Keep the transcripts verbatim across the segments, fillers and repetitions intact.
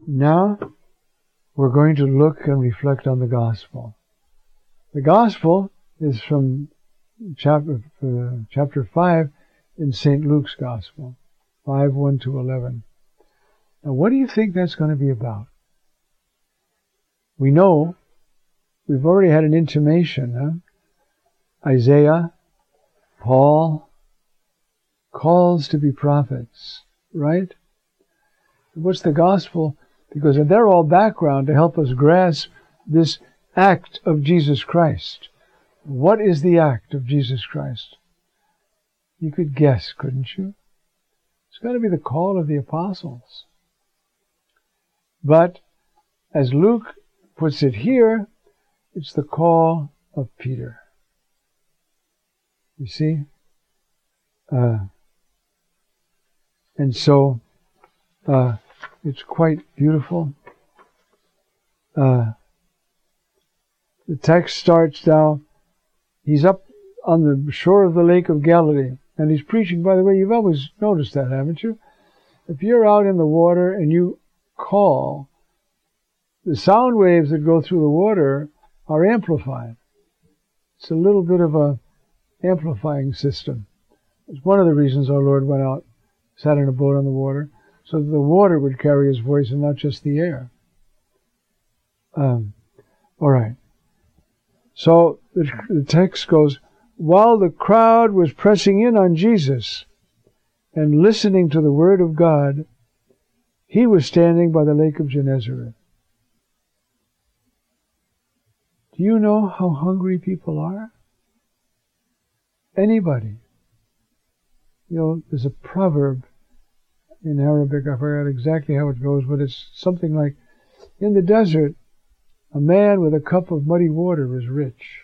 Now we're going to look and reflect on the Gospel. The Gospel is from chapter uh, chapter five in Saint Luke's Gospel, five, one to eleven. Now what do you think that's going to be about? We know, we've already had an intimation, huh? Isaiah, Paul, calls to be prophets, right? What's the Gospel? Because they're all background to help us grasp this act of Jesus Christ. What is the act of Jesus Christ? You could guess, couldn't you? It's got to be the call of the apostles. But, as Luke puts it here, it's the call of Peter. You see? Uh, and so, uh, it's quite beautiful. Uh, the text starts now, he's up on the shore of the Lake of Galilee, and he's preaching. By the way, you've always noticed that, haven't you? If you're out in the water and you call, the sound waves that go through the water are amplified. It's a little bit of a amplifying system. It's one of the reasons our Lord went out, sat in a boat on the water, so that the water would carry his voice and not just the air. Um, all right. So the, the text goes, while the crowd was pressing in on Jesus and listening to the word of God, he was standing by the lake of Gennesaret. Do you know how hungry people are? Anybody. You know, there's a proverb in Arabic, I forgot exactly how it goes, but it's something like, in the desert, a man with a cup of muddy water is rich.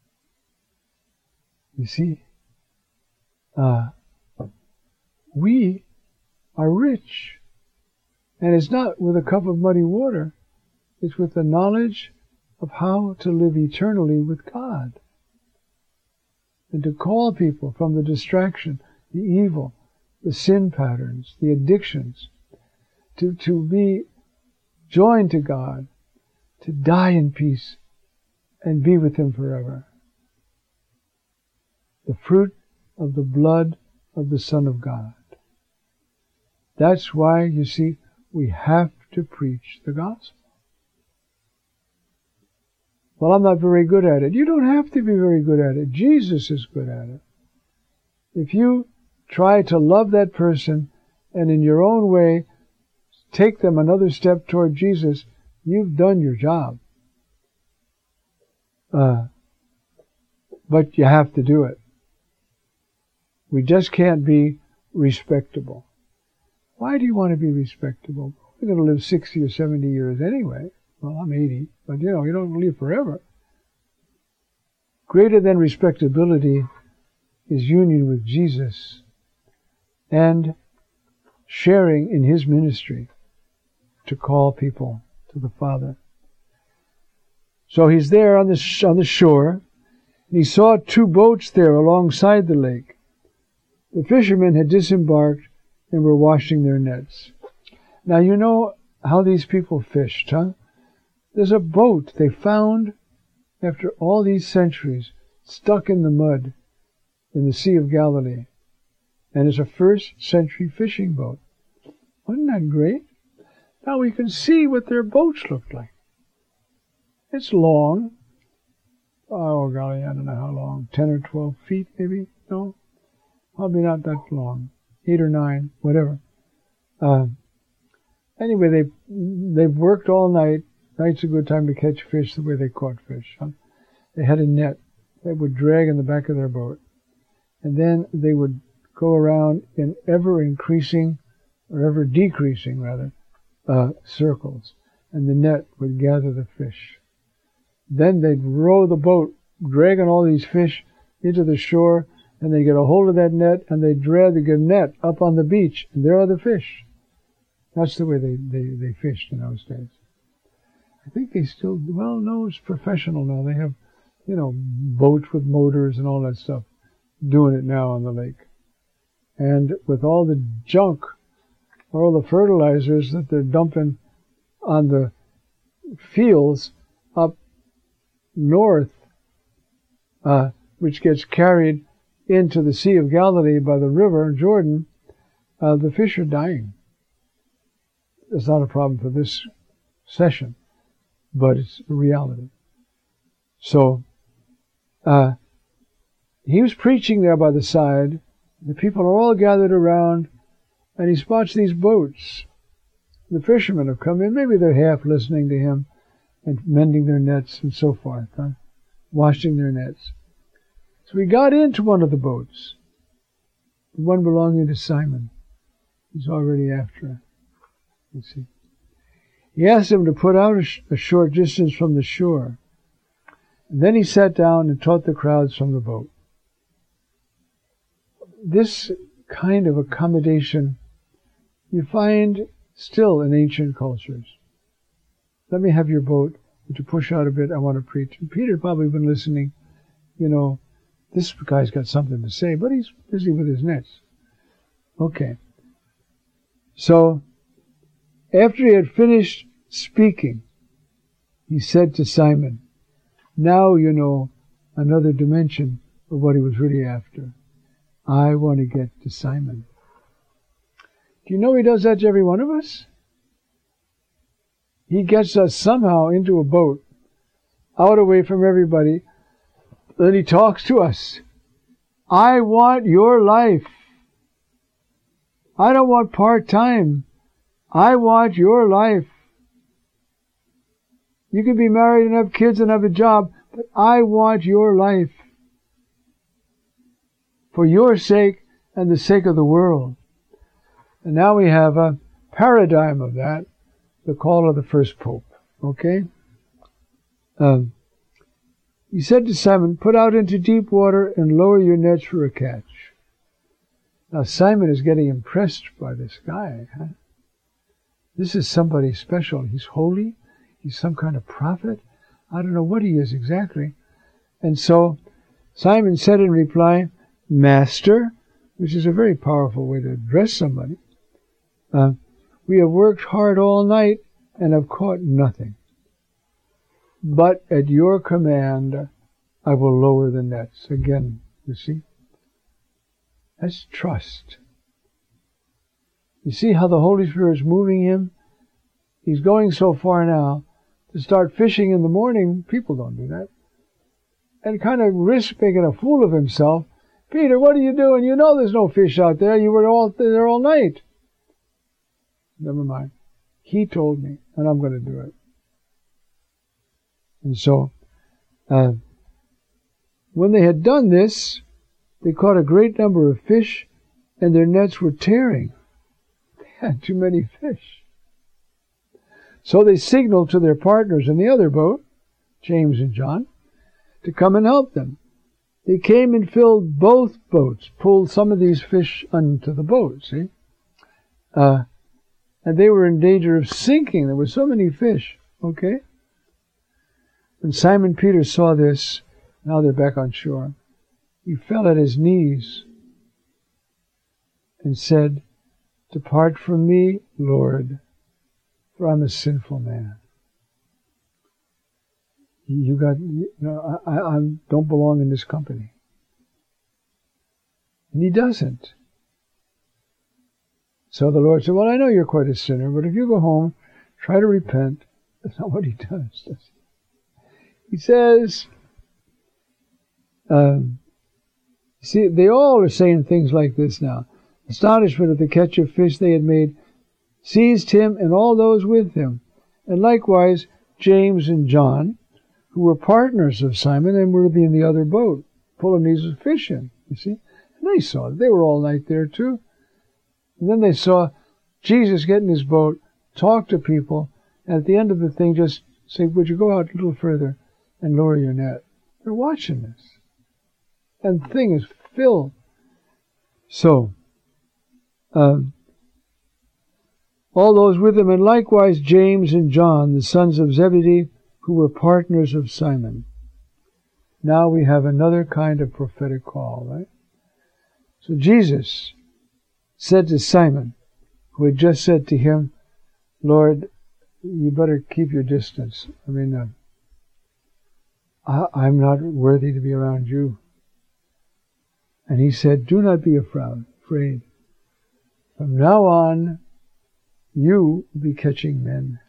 You see? Uh, we are rich. And it's not with a cup of muddy water. It's with the knowledge of how to live eternally with God. And to call people from the distraction, the evil, the sin patterns, the addictions, to, to be joined to God, to die in peace and be with him forever. The fruit of the blood of the Son of God. That's why, you see, we have to preach the gospel. Well, I'm not very good at it. You don't have to be very good at it. Jesus is good at it. If you try to love that person and in your own way take them another step toward Jesus, you've done your job. Uh, but you have to do it. We just can't be respectable. Why do you want to be respectable? We're going to live sixty or seventy years anyway. Well, I'm eighty, but you know, you don't live forever. Greater than respectability is union with Jesus and sharing in his ministry to call people to the Father. So he's there on the, on the shore, and he saw two boats there alongside the lake. The fishermen had disembarked and were washing their nets. Now you know how these people fished, huh? There's a boat they found after all these centuries stuck in the mud in the Sea of Galilee. And it's a first century fishing boat. Wasn't that great? Now we can see what their boats looked like. It's long. Oh, golly, I don't know how long. Ten or twelve feet, maybe? No? Probably not that long. Eight or nine, whatever. Uh, anyway, they've, they've worked all night. Night's a good time to catch fish the way they caught fish. Huh? They had a net they would drag in the back of their boat. And then they would go around in ever-increasing, or ever-decreasing, rather, uh, circles. And the net would gather the fish. Then they'd row the boat, dragging all these fish into the shore, and they'd get a hold of that net, and they'd drag the net up on the beach, and there are the fish. That's the way they, they, they fished in those days. I think they still, well, no, it's professional now. They have, you know, boats with motors and all that stuff, doing it now on the lake. And with all the junk, all the fertilizers that they're dumping on the fields up north, uh, which gets carried into the Sea of Galilee by the river Jordan, uh, the fish are dying. It's not a problem for this session, but it's a reality. So, uh, he was preaching there by the side. The people are all gathered around, and he spots these boats. The fishermen have come in. Maybe they're half listening to him and mending their nets and so forth, huh? Washing their nets. So he got into one of the boats, the one belonging to Simon. He's already after her. You see. He asked him to put out a, sh- a short distance from the shore. And then he sat down and taught the crowds from the boat. This kind of accommodation you find still in ancient cultures. Let me have your boat. Would you push out a bit? I want to preach. And Peter probably been listening. You know, this guy's got something to say, but he's busy with his nets. Okay. So, after he had finished speaking, he said to Simon, now you know another dimension of what he was really after. I want to get to Simon. Do you know he does that to every one of us? He gets us somehow into a boat, out away from everybody, then he talks to us. I want your life. I don't want part-time. I want your life. You can be married and have kids and have a job, but I want your life. For your sake and the sake of the world. And now we have a paradigm of that, the call of the first pope. Okay? Um, he said to Simon, put out into deep water and lower your nets for a catch. Now Simon is getting impressed by this guy. Huh? This is somebody special. He's holy. He's some kind of prophet. I don't know what he is exactly. And so Simon said in reply, Master, which is a very powerful way to address somebody, uh, we have worked hard all night and have caught nothing. But at your command, I will lower the nets. Again, you see? That's trust. You see how the Holy Spirit is moving him? He's going so far now to start fishing in the morning. People don't do that. And kind of risk making a fool of himself. Peter, what are you doing? You know there's no fish out there. You were all there all night. Never mind. He told me, and I'm going to do it. And so, uh, when they had done this, they caught a great number of fish, and their nets were tearing. They had too many fish. So they signaled to their partners in the other boat, James and John, to come and help them. They came and filled both boats, pulled some of these fish onto the boat, see? Uh, and they were in danger of sinking. There were so many fish, okay? When Simon Peter saw this, now they're back on shore, he fell at his knees and said, Depart from me, Lord, for I'm a sinful man. You got, you know, I, I, I don't belong in this company. And he doesn't. So the Lord said, well, I know you're quite a sinner, but if you go home, try to repent. That's not what he does. does he? He says, um, see, they all are saying things like this now. Astonishment at the catch of fish they had made seized him and all those with him, and likewise James and John, who were partners of Simon and were in the other boat, pulling these fish in, you see. And they saw it. They were all night there too. And then they saw Jesus get in his boat, talk to people, and at the end of the thing just say, would you go out a little further and lower your net? They're watching this. And the thing is filled. So, um, all those with him, and likewise James and John, the sons of Zebedee, who were partners of Simon. Now we have another kind of prophetic call, right? So Jesus said to Simon, who had just said to him, Lord, you better keep your distance. I mean, uh, I, I'm not worthy to be around you. And he said, do not be afraid. From now on, you will be catching men.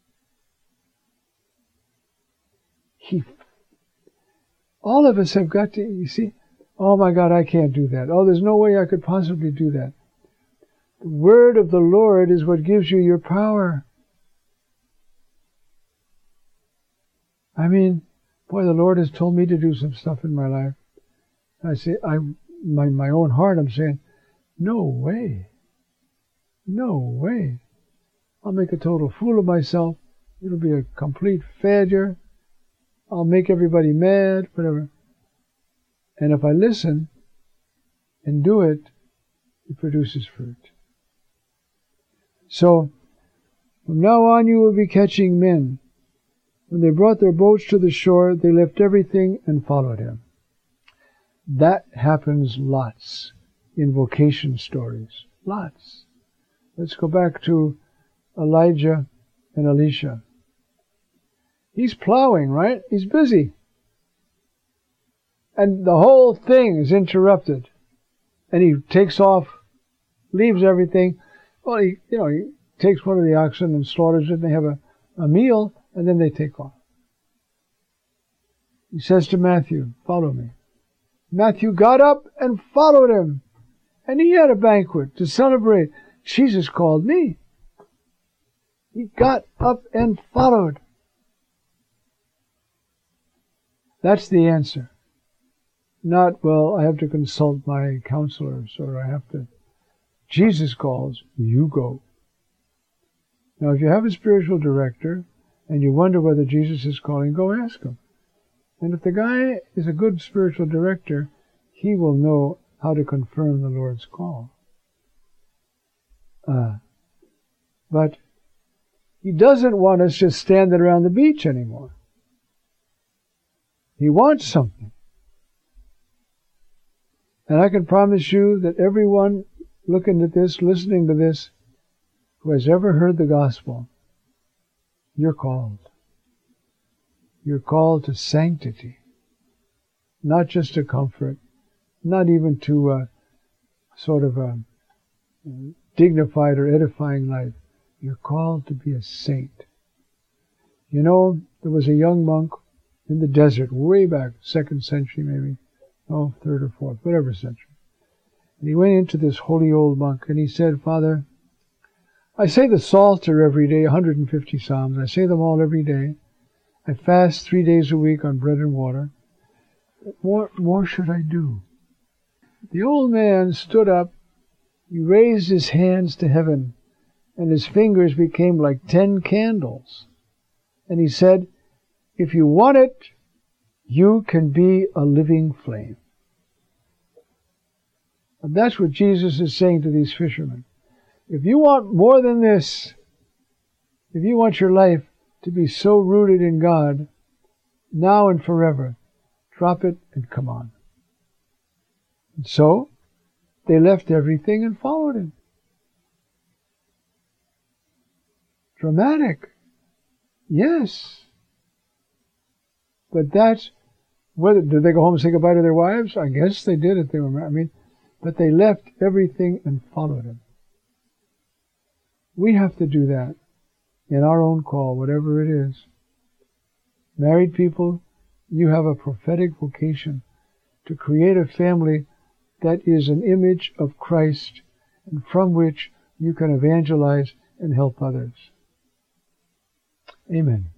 He, all of us have got to, you see, oh my God, I can't do that. Oh, there's no way I could possibly do that. The word of the Lord is what gives you your power. I mean, boy, the Lord has told me to do some stuff in my life. I say, I, my, my own heart, I'm saying, no way. No way. I'll make a total fool of myself. It'll be a complete failure. I'll make everybody mad, whatever. And if I listen and do it, it produces fruit. So, from now on you will be catching men. When they brought their boats to the shore, they left everything and followed him. That happens lots in vocation stories. Lots. Let's go back to Elijah and Elisha. He's plowing, right? He's busy. And the whole thing is interrupted. And he takes off, leaves everything. Well, he, you know, he takes one of the oxen and slaughters it, and they have a, a meal, and then they take off. He says to Matthew, follow me. Matthew got up and followed him. And he had a banquet to celebrate. Jesus called me. He got up and followed. That's the answer. Not, well, I have to consult my counselors, or I have to. Jesus calls, you go. Now, if you have a spiritual director, and you wonder whether Jesus is calling, go ask him. And if the guy is a good spiritual director, he will know how to confirm the Lord's call. Uh, but he doesn't want us just standing around the beach anymore. He wants something. And I can promise you that everyone looking at this, listening to this, who has ever heard the gospel, you're called. You're called to sanctity. Not just to comfort, not even to a sort of a dignified or edifying life. You're called to be a saint. You know, there was a young monk in the desert, way back, second century maybe, oh, third or fourth, whatever century. And he went into this holy old monk, and he said, Father, I say the Psalter every day, one hundred fifty Psalms. I say them all every day. I fast three days a week on bread and water. What more should I do? The old man stood up. He raised his hands to heaven, and his fingers became like ten candles. And he said, if you want it, you can be a living flame. And that's what Jesus is saying to these fishermen. If you want more than this, if you want your life to be so rooted in God, now and forever, drop it and come on. And so, they left everything and followed him. Dramatic. Yes. But that's, whether, did they go home and say goodbye to their wives? I guess they did if they were married. I mean, but they left everything and followed him. We have to do that in our own call, whatever it is. Married people, you have a prophetic vocation to create a family that is an image of Christ, and from which you can evangelize and help others. Amen.